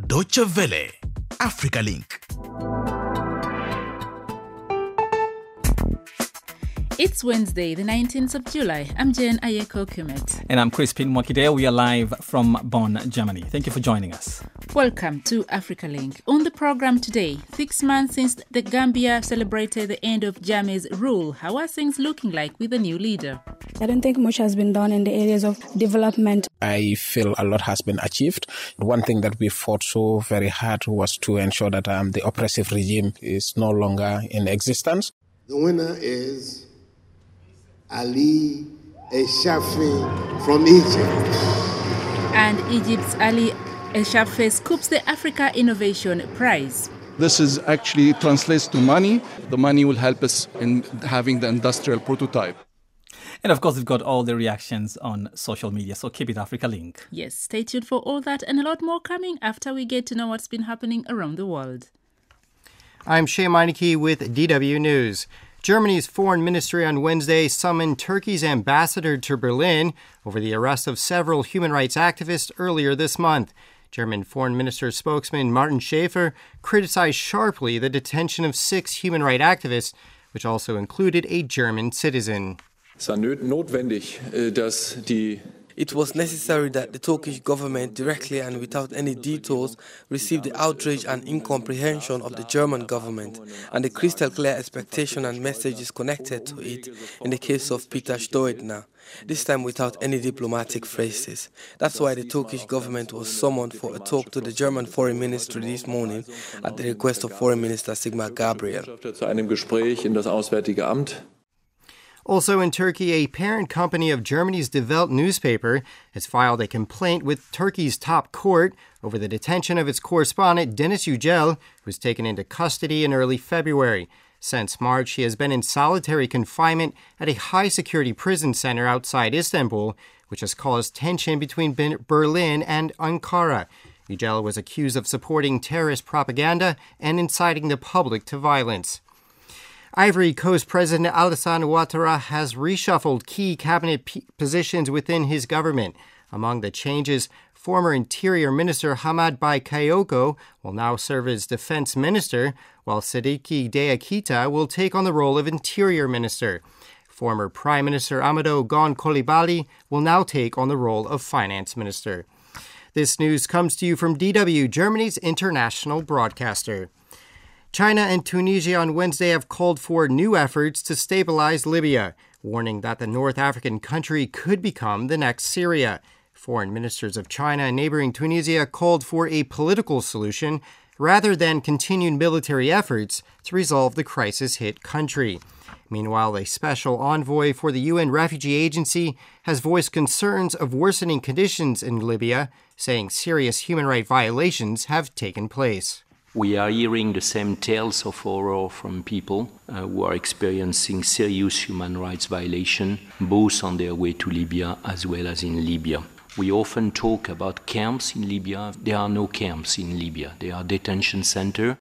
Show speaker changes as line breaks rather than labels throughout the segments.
Deutsche Welle, Africa Link.
It's Wednesday, the 19th of July. I'm Jen Ayeko Kumet.
And I'm Crispin Mwakideo. We are live from Bonn, Germany. Thank you for joining us.
Welcome to Africa Link. On the program today, 6 months since the Gambia celebrated the end of Jammeh's rule. How are things looking like with the new leader?
I don't think much has been done in the areas of development.
I feel a lot has been achieved. One thing that we fought so very hard was to ensure that the oppressive regime is no longer in existence.
The winner is Ali Eshafi from Egypt.
And Egypt's Ali Eshafi scoops the Africa Innovation Prize.
This is actually translates to money. The money will help us in having the industrial prototype.
And of course, we've got all the reactions on social media, so keep it Africa Link.
Yes, stay tuned for all that and a lot more coming after we get to know what's been happening around the world.
I'm Shea Meineke with DW News. Germany's foreign ministry on Wednesday summoned Turkey's ambassador to Berlin over the arrest of several human rights activists earlier this month. German Foreign Minister spokesman Martin Schäfer criticized sharply the detention of 6 human rights activists, which also included a German citizen.
It was necessary that the Turkish government directly and without any detours receive the outrage and incomprehension of the German government and the crystal clear expectation and messages connected to it in the case of Peter Stoitner, this time without any diplomatic phrases. That's why the Turkish government was summoned for a talk to the German Foreign Ministry this morning at the request of Foreign Minister Sigmar Gabriel.
Also in Turkey, a parent company of Germany's Die Welt newspaper has filed a complaint with Turkey's top court over the detention of its correspondent Deniz Yücel, who was taken into custody in early February. Since March, he has been in solitary confinement at a high-security prison center outside Istanbul, which has caused tension between Berlin and Ankara. Yücel was accused of supporting terrorist propaganda and inciting the public to violence. Ivory Coast President Alassane Ouattara has reshuffled key cabinet positions within his government. Among the changes, former Interior Minister Hamad Bakayoko will now serve as Defense Minister, while Sidiki Diakité will take on the role of Interior Minister. Former Prime Minister Amadou Gon Coulibaly will now take on the role of Finance Minister. This news comes to you from DW, Germany's international broadcaster. China and Tunisia on Wednesday have called for new efforts to stabilize Libya, warning that the North African country could become the next Syria. Foreign ministers of China and neighboring Tunisia called for a political solution rather than continued military efforts to resolve the crisis-hit country. Meanwhile, a special envoy for the UN Refugee Agency has voiced concerns of worsening conditions in Libya, saying serious human rights violations have taken place.
We are hearing the same tales of horror from people who are experiencing serious human rights violations, both on their way to Libya as well as in Libya. We often talk about camps in Libya. There are no camps in Libya. There are detention centers.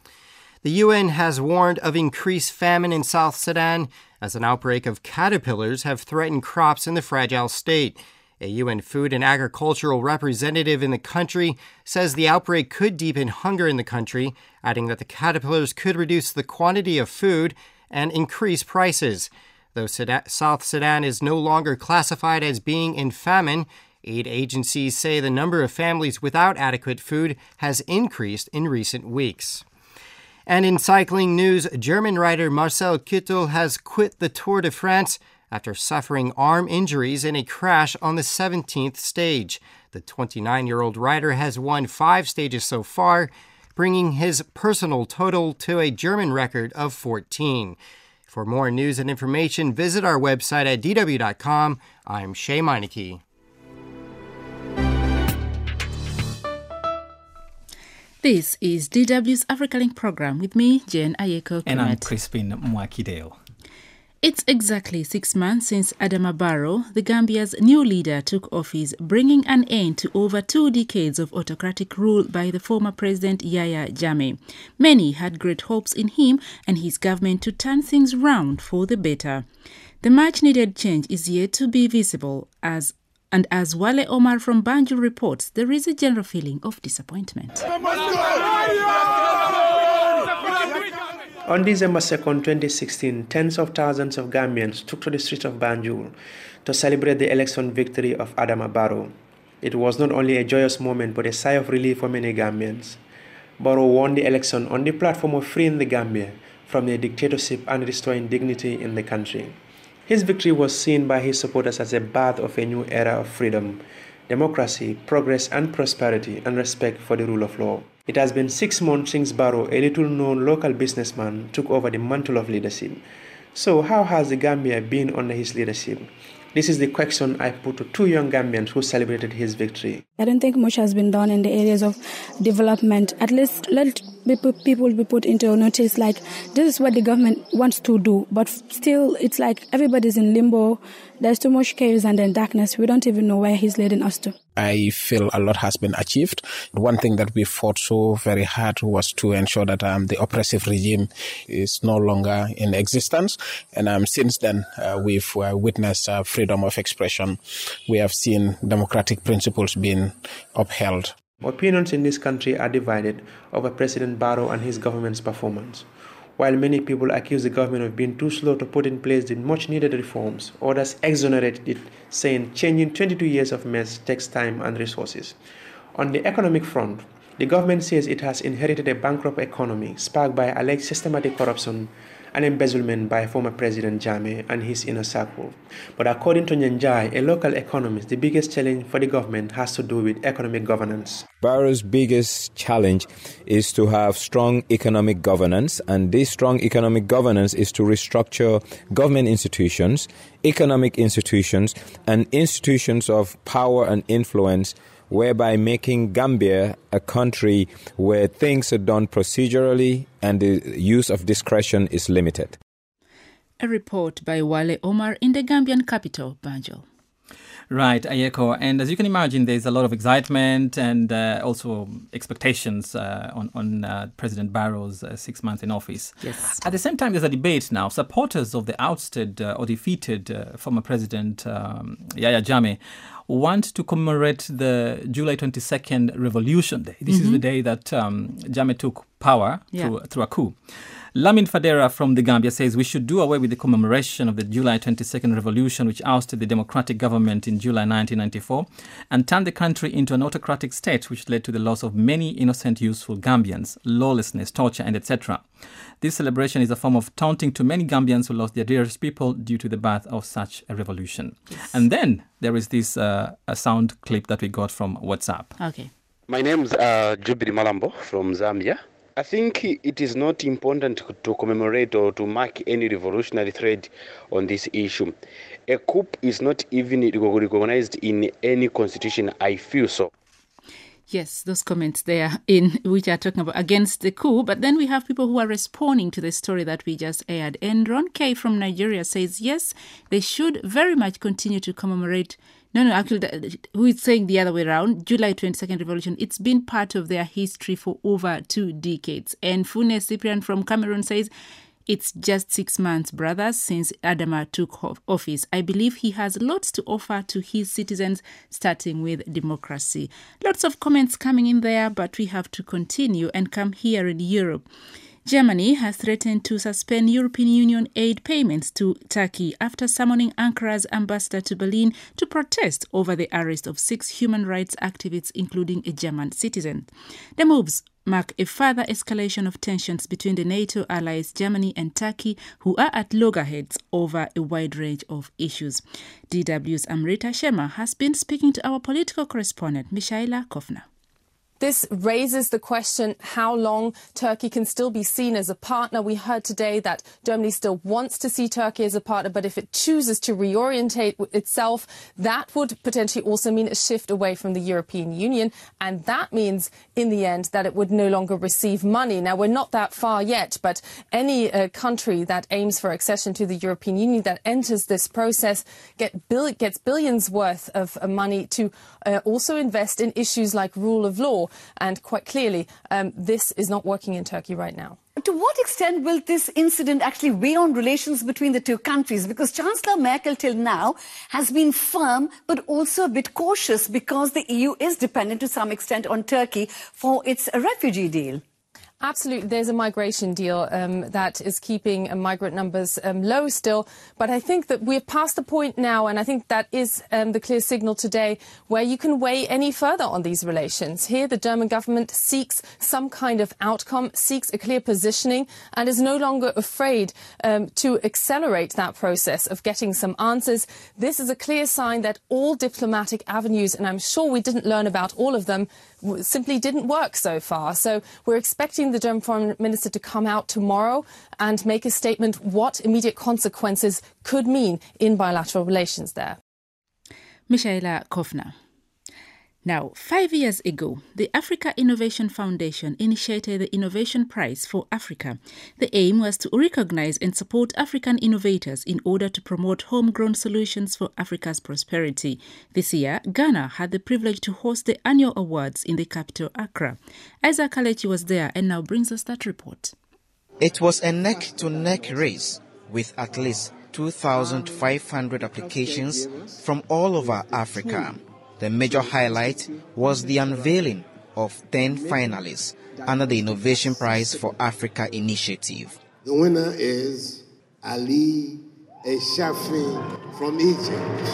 The UN has warned of increased famine in South Sudan as an outbreak of caterpillars have threatened crops in the fragile state. A UN food and agricultural representative in the country says the outbreak could deepen hunger in the country, adding that the caterpillars could reduce the quantity of food and increase prices. Though South Sudan is no longer classified as being in famine, aid agencies say the number of families without adequate food has increased in recent weeks. And in cycling news, German rider Marcel Kittel has quit the Tour de France after suffering arm injuries in a crash on the 17th stage. The 29-year-old rider has won 5 stages so far, bringing his personal total to a German record of 14. For more news and information, visit our website at dw.com. I'm Shea Meineke.
This is DW's Africa Link program with me, Jen Ayeko Kumet.
And I'm Crispin Mwakideo.
It's exactly 6 months since Adama Barrow, the Gambia's new leader, took office, bringing an end to over 2 decades of autocratic rule by the former president Yahya Jammeh. Many had great hopes in him and his government to turn things round for the better. The much-needed change is yet to be visible as And as Wale Omar from Banjul reports, there is a general feeling of disappointment.
On December 2nd, 2016, tens of thousands of Gambians took to the streets of Banjul to celebrate the election victory of Adama Barrow. It was not only a joyous moment but a sigh of relief for many Gambians. Barrow won the election on the platform of freeing the Gambia from the dictatorship and restoring dignity in the country. His victory was seen by his supporters as a birth of a new era of freedom, democracy, progress and prosperity, and respect for the rule of law. It has been 6 months since Barrow, a little-known local businessman, took over the mantle of leadership. So how has the Gambia been under his leadership? This is the question I put to 2 young Gambians who celebrated his victory.
I don't think much has been done in the areas of development. At least let people be put into notice, like this is what the government wants to do, but still it's like everybody's in limbo. There's too much chaos and then darkness. We don't even know where he's leading us to.
I feel a lot has been achieved. One thing that we fought so very hard was to ensure that the oppressive regime is no longer in existence. And since then, we've witnessed freedom of expression. We have seen democratic principles being upheld.
Opinions in this country are divided over President Barrow and his government's performance. While many people accuse the government of being too slow to put in place the much-needed reforms, others exonerate it, saying changing 22 years of mess takes time and resources. On the economic front, the government says it has inherited a bankrupt economy sparked by alleged systematic corruption and embezzlement by former President Jammeh and his inner circle. But according to Nyanjai, a local economist, the biggest challenge for the government has to do with economic governance.
Barrow's biggest challenge is to have strong economic governance, and this strong economic governance is to restructure government institutions, economic institutions, and institutions of power and influence, whereby making Gambia a country where things are done procedurally and the use of discretion is limited.
A report by Wale Omar in the Gambian capital, Banjul.
Right, Ayeko. And as you can imagine, there's a lot of excitement and also expectations on President Barrow's 6 months in office.
Yes.
At the same time, there's a debate now. Supporters of the ousted or defeated former President Yahya Jammeh want to commemorate the July 22nd Revolution Day. This is the day that Jammeh took power through a coup. Lamin Fadera from the Gambia says we should do away with the commemoration of the July 22nd Revolution, which ousted the democratic government in July 1994, and turn the country into an autocratic state, which led to the loss of many innocent, useful Gambians, lawlessness, torture, and etc. This celebration is a form of taunting to many Gambians who lost their dearest people due to the birth of such a revolution. Yes. And then there is this a sound clip that we got from WhatsApp.
Okay.
My name is Jubiri Malambo from Zambia. I think it is not important to commemorate or to mark any revolutionary thread on this issue. A coup is not even recognized in any constitution, I feel so.
Yes, those comments there in which are talking about against the coup. But then we have people who are responding to the story that we just aired. And Ron K from Nigeria says, yes, they should very much continue to commemorate. Actually, who is saying the other way around? July 22nd Revolution. It's been part of their history for over 2 decades. And Fune Cyprian from Cameroon says, it's just 6 months, brothers, since Adama took office. I believe he has lots to offer to his citizens, starting with democracy. Lots of comments coming in there, but we have to continue and come here in Europe. Germany has threatened to suspend European Union aid payments to Turkey after summoning Ankara's ambassador to Berlin to protest over the arrest of 6 human rights activists, including a German citizen. The moves mark a further escalation of tensions between the NATO allies Germany and Turkey, who are at loggerheads over a wide range of issues. DW's Amrita Shema has been speaking to our political correspondent, Mishaila Kofner.
This raises the question how long Turkey can still be seen as a partner. We heard today that Germany still wants to see Turkey as a partner, but if it chooses to reorientate itself, that would potentially also mean a shift away from the European Union. And that means, in the end, that it would no longer receive money. Now, we're not that far yet, but any country that aims for accession to the European Union that enters this process gets billions worth of money to also invest in issues like rule of law. And quite clearly, this is not working in Turkey right now.
to what extent will this incident actually weigh on relations between the two countries? Because Chancellor Merkel till now has been firm but also a bit cautious because the EU is dependent to some extent on Turkey for its refugee deal.
Absolutely. There's a migration deal that is keeping migrant numbers low still. But I think that we're past the point now, and I think that is the clear signal today, where you can weigh any further on these relations. Here, the German government seeks some kind of outcome, seeks a clear positioning, and is no longer afraid to accelerate that process of getting some answers. This is a clear sign that all diplomatic avenues, and I'm sure we didn't learn about all of them, simply didn't work so far. So we're expecting the German Foreign Minister to come out tomorrow and make a statement what immediate consequences could mean in bilateral relations there.
Michaela Kofner. Now, 5 years ago, the Africa Innovation Foundation initiated the Innovation Prize for Africa. The aim was to recognize and support African innovators in order to promote homegrown solutions for Africa's prosperity. This year, Ghana had the privilege to host the annual awards in the capital, Accra. Isaac Kalechi was there and now brings us that report.
It was a neck-to-neck race with at least 2,500 applications from all over Africa. The major highlight was the unveiling of 10 finalists under the Innovation Prize for Africa initiative.
The winner is Ali Shafi from Egypt.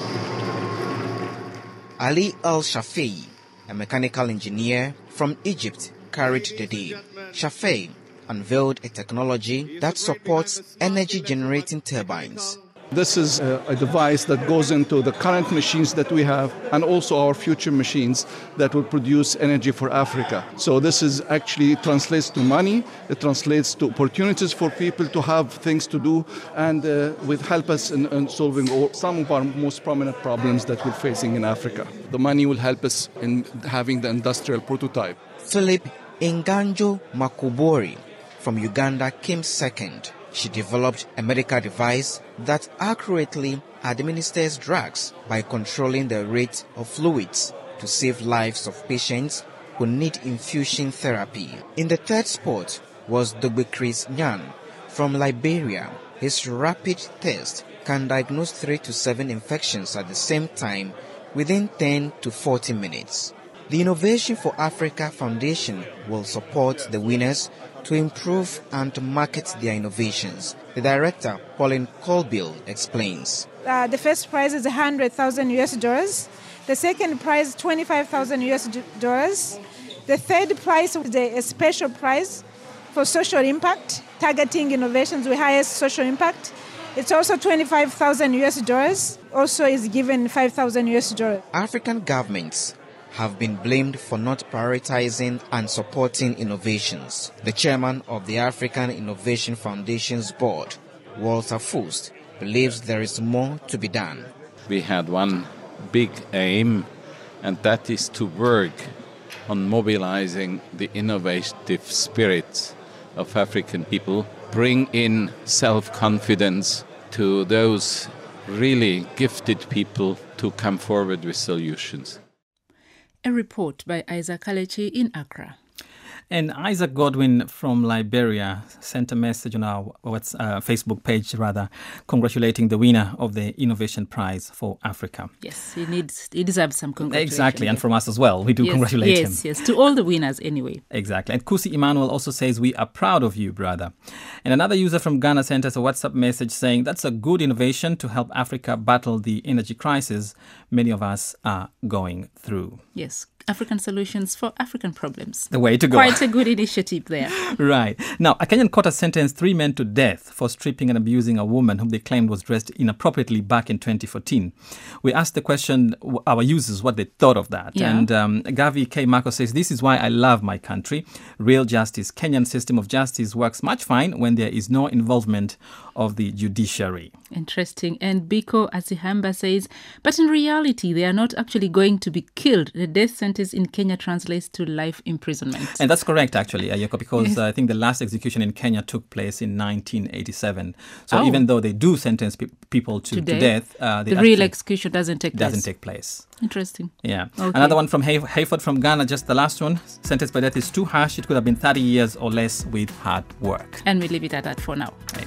Ali Al-Shafi, a mechanical engineer from Egypt, carried the day. Shafi unveiled a technology that supports energy-generating turbines.
This is a device that goes into the current machines that we have and also our future machines that will produce energy for Africa. So this is actually translates to money, it translates to opportunities for people to have things to do, and will help us in solving some of our most prominent problems that we're facing in Africa. The money will help us in having the industrial prototype.
Philip Inganjo Makubori from Uganda came second. She developed a medical device that accurately administers drugs by controlling the rate of fluids to save lives of patients who need infusion therapy. In the third spot was Dogbe Chris Nyan from Liberia. His rapid test can diagnose 3 to 7 infections at the same time within 10 to 40 minutes. The Innovation for Africa Foundation will support the winners to improve and market their innovations. The director, Pauline Colbill, explains.
The first prize is $100,000. The second prize, $25,000. The third prize is a special prize for social impact, targeting innovations with highest social impact. It's also $25,000. Also is given $5,000.
African governments have been blamed for not prioritizing and supporting innovations. The chairman of the African Innovation Foundation's board, Walter Fust, believes there is more to be done.
We had one big aim, and that is to work on mobilizing the innovative spirits of African people, bring in self-confidence to those really gifted people to come forward with solutions.
A report by Isaac Kalechi in Accra.
And Isaac Godwin from Liberia sent a message on our Facebook page, congratulating the winner of the Innovation Prize for Africa.
Yes, he deserves some congratulations.
Exactly, and from us as well. We do congratulate him.
Yes, to all the winners anyway.
Exactly. And Kusi Emmanuel also says, we are proud of you, brother. And another user from Ghana sent us a WhatsApp message saying, that's a good innovation to help Africa battle the energy crisis many of us are going through.
Yes. African solutions for African problems.
The way to go.
Quite a good initiative there.
Right. Now, a Kenyan court has sentenced 3 men to death for stripping and abusing a woman whom they claimed was dressed inappropriately back in 2014. We asked the question, our users, what they thought of that.
Yeah.
And Gavi K. Marco says, this is why I love my country. Real justice. Kenyan system of justice works much fine when there is no involvement of the judiciary.
Interesting. And Biko Asihamba says, but in reality, they are not actually going to be killed. The death sentence in Kenya translates to life imprisonment.
And that's correct, actually, Ayeko, because I think the last execution in Kenya took place in 1987. So even though they do sentence people to death,
the real execution doesn't take
place.
Interesting.
Yeah.
Okay.
Another one from Hayford from Ghana, just the last one. Sentence by death is too harsh. It could have been 30 years or less with hard work.
And we leave it at that for now.
Right.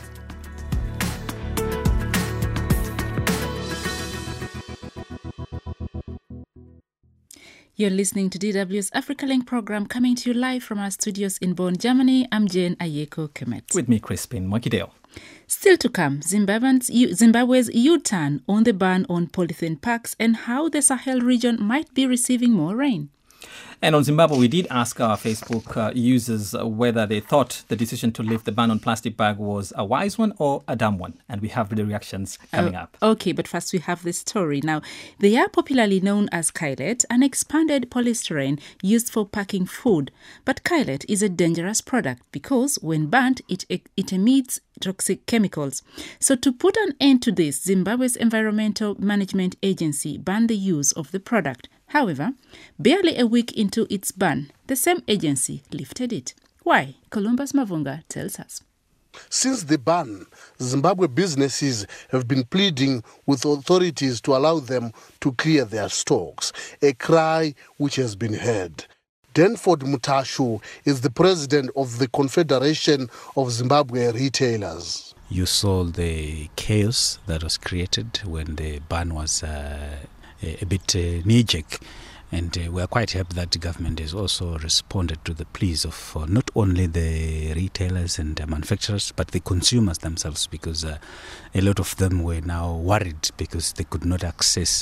You're listening to DW's Africa Link program coming to you live from our studios in Bonn, Germany. I'm Jane Ayeko Kemet.
With me, Crispin Mwakideo.
Still to come, Zimbabwe's U-turn on the ban on polythene packs and how the Sahel region might be receiving more rain.
And on Zimbabwe, we did ask our Facebook users whether they thought the decision to lift the ban on plastic bag was a wise one or a dumb one. And we have the reactions coming up.
Okay, but first we have the story. Now, they are popularly known as Kylet, an expanded polystyrene used for packing food. But Kylet is a dangerous product because when burnt, it emits toxic chemicals. So to put an end to this, Zimbabwe's Environmental Management Agency banned the use of the product. However, barely a week into its ban, the same agency lifted it. Why? Columbus Mavunga tells us.
Since the ban, Zimbabwe businesses have been pleading with authorities to allow them to clear their stocks, a cry which has been heard. Denford Mutashu is the president of the Confederation of Zimbabwe Retailers.
You saw the chaos that was created when the ban was a bit knee-jerk, and we are quite happy that the government has also responded to the pleas of not only the retailers and the manufacturers, but the consumers themselves, because a lot of them were now worried because they could not access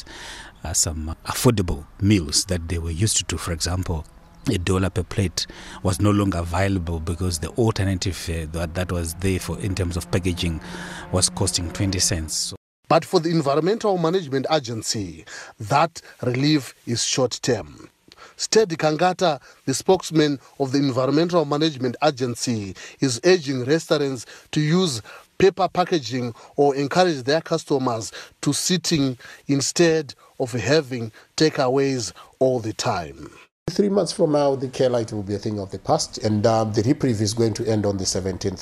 some affordable meals that they were used to. For example, $1 per plate was no longer available because the alternative that was there for in terms of packaging was costing 20 cents.
But for the Environmental Management Agency, that relief is short-term. Steady Kangata, the spokesman of the Environmental Management Agency, is urging restaurants to use paper packaging or encourage their customers to sitting instead of having takeaways all the time.
3 months from now, the care light will be a thing of the past, and the reprieve is going to end on the 17th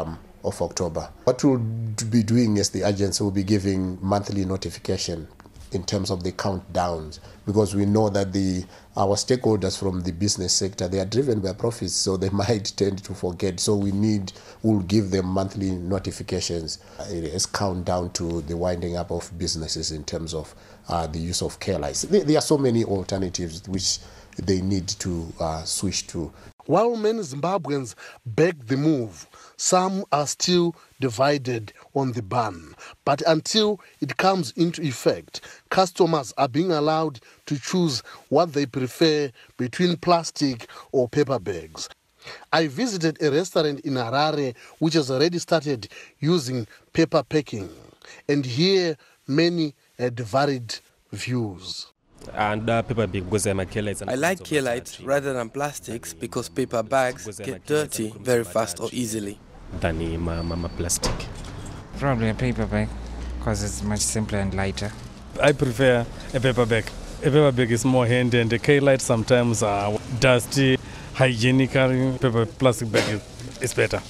of October. What we'll be doing is the agency will be giving monthly notification in terms of the countdowns, because we know that our stakeholders from the business sector, they are driven by profits, so they might tend to forget. So we'll give them monthly notifications. It is countdown to the winding up of businesses in terms of the use of care lights. There are so many alternatives which they need to switch to.
While many Zimbabweans beg the move, some are still divided on the ban. But until it comes into effect, customers are being allowed to choose what they prefer between plastic or paper bags. I visited a restaurant in Harare which has already started using paper packing, and here many had varied views.
And paper bag because I like
care lights rather than plastics because paper bags get dirty very fast or easily.
Than plastic.
Probably a paper bag because it's much simpler and lighter.
I prefer a paper bag. A paper bag is more handy, and the care lights sometimes are dusty. Hygienically, plastic bag is better.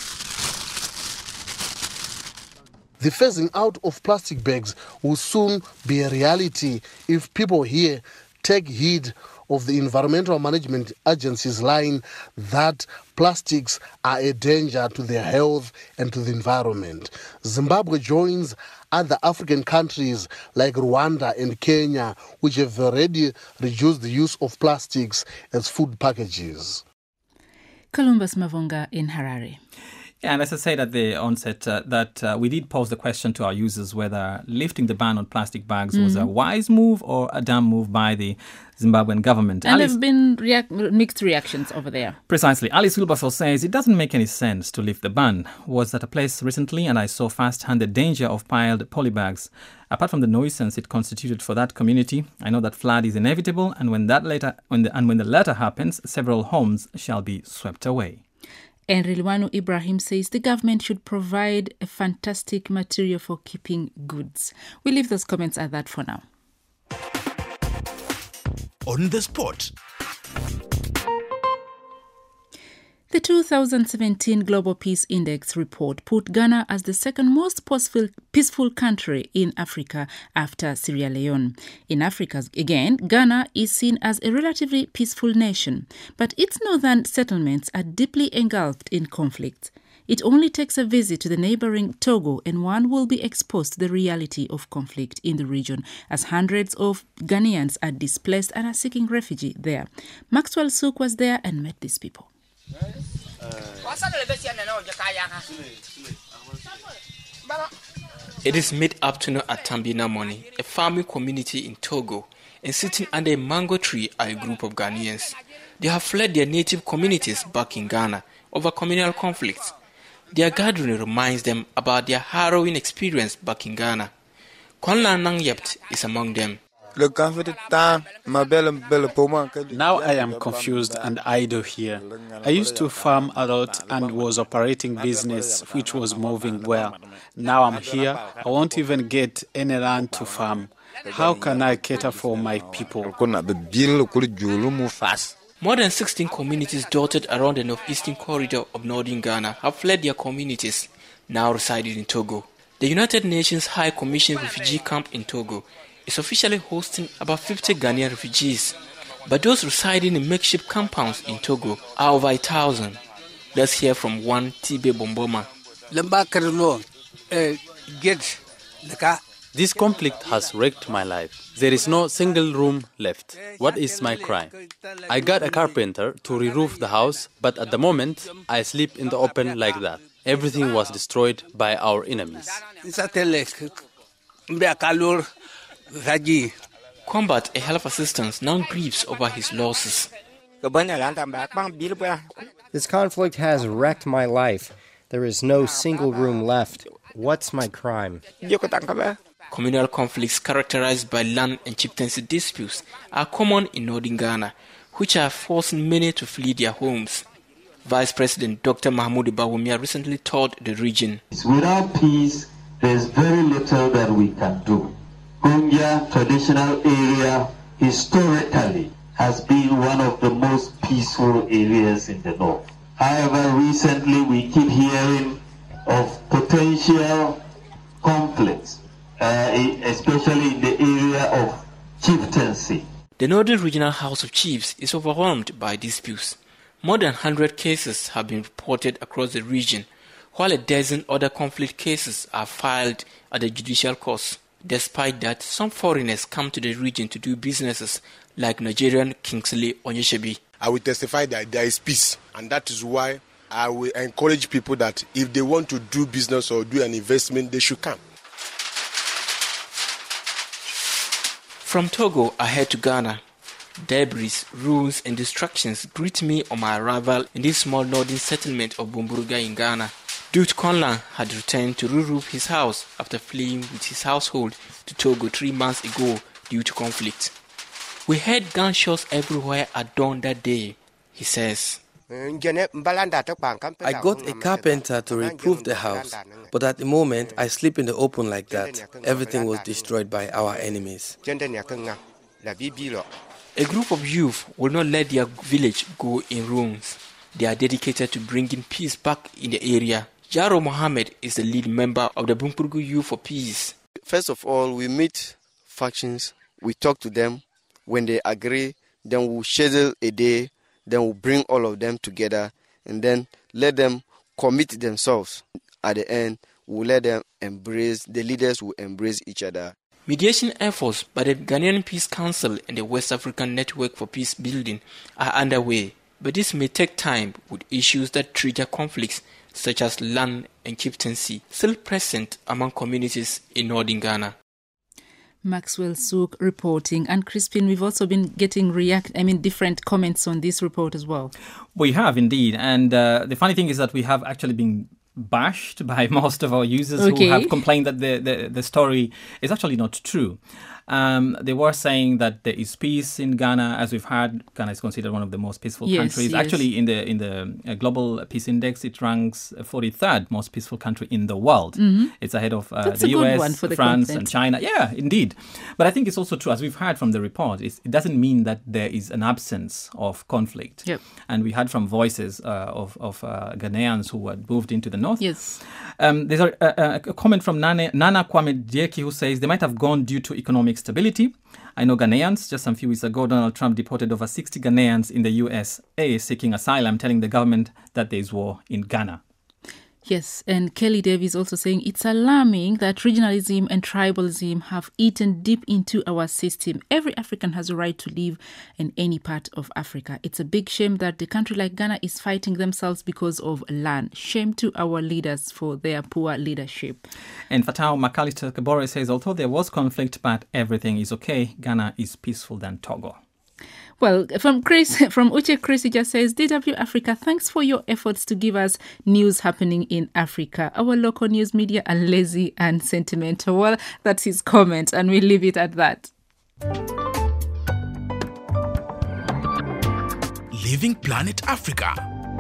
The phasing out of plastic bags will soon be a reality if people here take heed of the Environmental Management Agency's line that plastics are a danger to their health and to the environment. Zimbabwe joins other African countries like Rwanda and Kenya, which have already reduced the use of plastics as food packages.
Columbus Mavunga in Harare.
Yeah, and as I said at the onset, that we did pose the question to our users whether lifting the ban on plastic bags was a wise move or a dumb move by the Zimbabwean government.
And there have been mixed reactions over there.
Precisely. Alice Wilberforce says it doesn't make any sense to lift the ban. Was at a place recently and I saw firsthand the danger of piled polybags. Apart from the nuisance it constituted for that community, I know that flood is inevitable, and when the latter happens, several homes shall be swept away.
And Rilwanu Ibrahim says the government should provide a fantastic material for keeping goods. We leave those comments at that for now.
On the spot.
The 2017 Global Peace Index report put Ghana as the second most peaceful country in Africa after Sierra Leone. In Africa, again, Ghana is seen as a relatively peaceful nation, but its northern settlements are deeply engulfed in conflict. It only takes a visit to the neighboring Togo and one will be exposed to the reality of conflict in the region as hundreds of Ghanaians are displaced and are seeking refuge there. Maxwell Sook was there and met these people.
It is mid-afternoon at Tambina Moni, a farming community in Togo, and sitting under a mango tree are a group of Ghanaians. They have fled their native communities back in Ghana over communal conflicts. Their gathering reminds them about their harrowing experience back in Ghana. Konlan Nang Yept is among them.
Now I am confused and idle here. I used to farm a lot and was operating business which was moving well. Now I'm here, I won't even get any land to farm. How can I cater for my people?
More than 16 communities dotted around the northeastern corridor of northern Ghana have fled their communities, now residing in Togo. The United Nations High Commission refugee camp in Togo is officially hosting about 50 Ghanaian refugees, but those residing in makeshift compounds in Togo are over 1,000. Let's hear from one Tibe Bomboma.
This conflict has wrecked my life. There is no single room left. What is my crime? I got a carpenter to re-roof the house, but at the moment, I sleep in the open like that. Everything was destroyed by our enemies.
Combat, a health assistant, now grieves over his losses.
This conflict has wrecked my life. There is no single room left. What's my crime?
Communal conflicts characterized by land and chieftaincy disputes are common in northern Ghana, which are forcing many to flee their homes. Vice President Dr. Mahmoud Bawumia recently toured the region.
Without peace, there's very little that we can do. Gungia traditional area historically has been one of the most peaceful areas in the north. However, recently we keep hearing of potential conflicts, especially in the area of chieftaincy.
The Northern Regional House of Chiefs is overwhelmed by disputes. More than 100 cases have been reported across the region, while a dozen other conflict cases are filed at the judicial courts. Despite that, some foreigners come to the region to do businesses, like Nigerian Kingsley Onyeshebi.
I will testify that there is peace, and that is why I will encourage people that if they want to do business or do an investment, they should come.
From Togo, I head to Ghana. Debris, ruins and destructions greet me on my arrival in this small northern settlement of Bumburuga in Ghana. Dut Konlan had returned to re-roof his house after fleeing with his household to Togo 3 months ago due to conflict. We heard gunshots everywhere at dawn that day, he says.
I got a carpenter to reproof the house, but at the moment I sleep in the open like that. Everything was destroyed by our enemies. A group of youth will not let their village go in ruins. They are dedicated to bringing peace back in the area. Jaro Mohammed is the lead member of the Bumpurugu Youth for Peace.
First of all, we meet factions, we talk to them. When they agree, then we'll schedule a day, then we'll bring all of them together and then let them commit themselves. At the end, we'll let them embrace, the leaders will embrace each other.
Mediation efforts by the Ghanaian Peace Council and the West African Network for Peace Building are underway, but this may take time with issues that trigger conflicts such as land and chieftaincy still present among communities in northern Ghana.
Maxwell Sook reporting. And Crispin, we've also been getting different comments on this report as well.
We have indeed. And the funny thing is that we have actually been bashed by most of our users who have complained that the story is actually not true. They were saying that there is peace in Ghana. As we've heard, Ghana is considered one of the most peaceful countries.
Yes.
Actually, in the Global Peace Index, it ranks 43rd most peaceful country in the world. It's ahead of the US, France, and China. Yeah, indeed. But I think it's also true, as we've heard from the report, it doesn't mean that there is an absence of conflict.
Yep.
And we heard from voices of Ghanaians who had moved into the north.
Yes.
There's a comment from Nana Kwame Dieki, who says they might have gone due to economic stability. I know Ghanaians. Just some few weeks ago, Donald Trump deported over 60 Ghanaians in the USA seeking asylum, telling the government that there is war in Ghana.
Yes, and Kelly Davis also saying it's alarming that regionalism and tribalism have eaten deep into our system. Every African has a right to live in any part of Africa. It's a big shame that a country like Ghana is fighting themselves because of land. Shame to our leaders for their poor leadership.
And Fatau McAllister Kabore says, although there was conflict, but everything is okay. Ghana is peaceful than Togo.
Well, from Uche Chris, he just says, DW Africa, thanks for your efforts to give us news happening in Africa. Our local news media are lazy and sentimental. Well, that's his comment, and we leave it at that.
Living Planet Africa.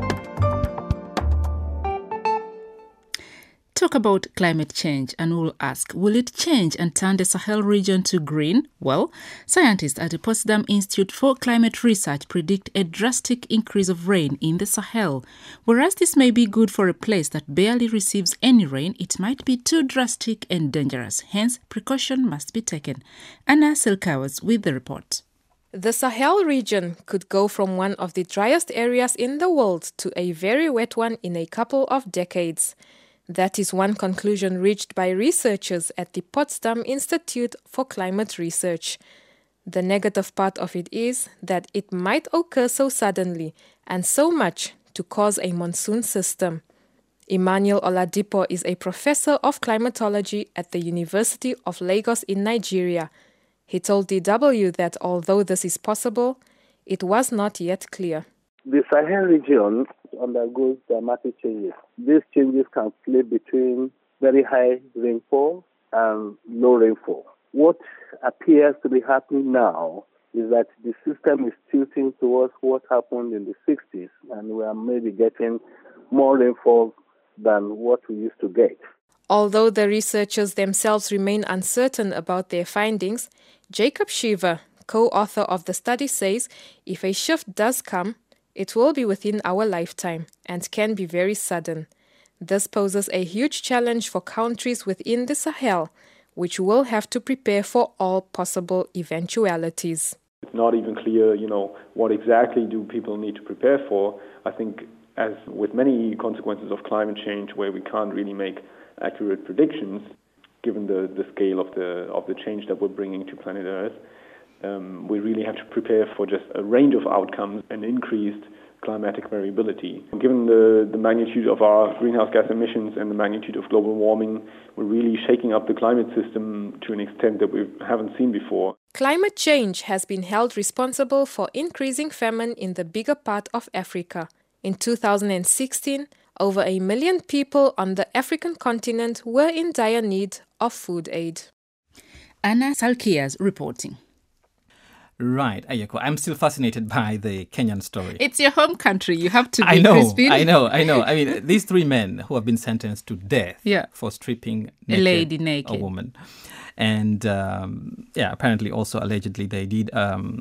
Talk about climate change, and we'll ask, will it change and turn the Sahel region to green? Well, scientists at the Potsdam Institute for Climate Research predict a drastic increase of rain in the Sahel. Whereas this may be good for a place that barely receives any rain, it might be too drastic and dangerous. Hence, precaution must be taken. Anna Selkawas with the report.
The Sahel region could go from one of the driest areas in the world to a very wet one in a couple of decades. That is one conclusion reached by researchers at the Potsdam Institute for Climate Research. The negative part of it is that it might occur so suddenly and so much to cause a monsoon system. Emmanuel Oladipo is a professor of climatology at the University of Lagos in Nigeria. He told DW that although this is possible, it was not yet clear.
The Sahel region undergoes dramatic changes. These changes can play between very high rainfall and low rainfall. What appears to be happening now is that the system is tilting towards what happened in the 60s, and we are maybe getting more rainfall than what we used to get.
Although the researchers themselves remain uncertain about their findings, Jacob Shiver, co-author of the study, says if a shift does come, it will be within our lifetime and can be very sudden. This poses a huge challenge for countries within the Sahel, which will have to prepare for all possible eventualities.
It's not even clear, what exactly do people need to prepare for. I think, as with many consequences of climate change, where we can't really make accurate predictions, given the scale of the change that we're bringing to planet Earth, we really have to prepare for just a range of outcomes and increased climatic variability. Given the magnitude of our greenhouse gas emissions and the magnitude of global warming, we're really shaking up the climate system to an extent that we haven't seen before.
Climate change has been held responsible for increasing famine in the bigger part of Africa. In 2016, over 1 million people on the African continent were in dire need of food aid.
Anna Salkias reporting.
Right, Ayeko. I'm still fascinated by the Kenyan story.
It's your home country. You have to be Crispin.
I know. I mean, these 3 men who have been sentenced to death for stripping
a lady naked,
a woman. And, apparently also allegedly they did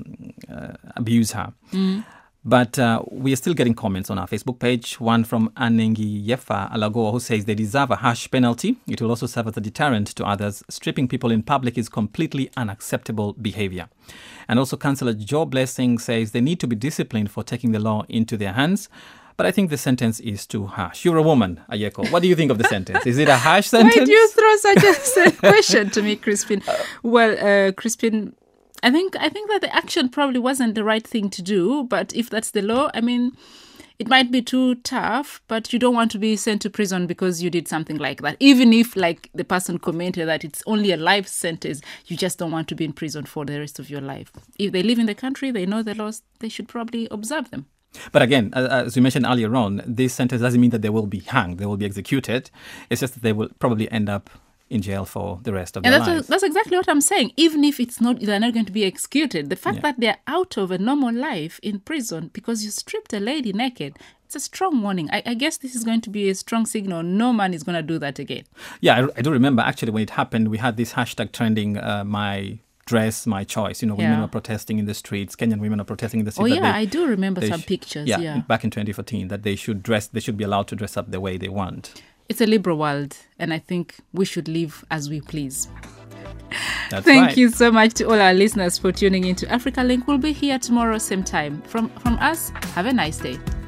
abuse her. Mm. But we are still getting comments on our Facebook page. One from Anengi Yefa Alagoa, who says they deserve a harsh penalty. It will also serve as a deterrent to others. Stripping people in public is completely unacceptable behavior. And also Councillor Joe Blessing says they need to be disciplined for taking the law into their hands. But I think the sentence is too harsh. You're a woman, Ayeko. What do you think of the sentence? Is it a harsh sentence?
Why do you throw such a question to me, Crispin? Well, Crispin, I think that the action probably wasn't the right thing to do, but if that's the law, I mean, it might be too tough, but you don't want to be sent to prison because you did something like that. Even if, like the person commented, that it's only a life sentence, you just don't want to be in prison for the rest of your life. If they live in the country, they know the laws, they should probably observe them.
But again, as you mentioned earlier on, this sentence doesn't mean that they will be hanged, they will be executed. It's just that they will probably end up in jail for the rest of their lives.
That's exactly what I'm saying. Even if they're not going to be executed, the fact that they're out of a normal life in prison because you stripped a lady naked, it's a strong warning. I guess this is going to be a strong signal. No man is going to do that again.
Yeah, I do remember actually when it happened, we had this hashtag trending, my dress, my choice. Women were protesting in the streets. Kenyan women are protesting in the streets.
Oh, yeah, I do remember some pictures. Yeah,
back in 2014, that they should be allowed to dress up the way they want.
It's a liberal world, and I think we should live as we please.
Thank
you so much to all our listeners for tuning in to Africa Link. We'll be here tomorrow, same time. From us, have a nice day.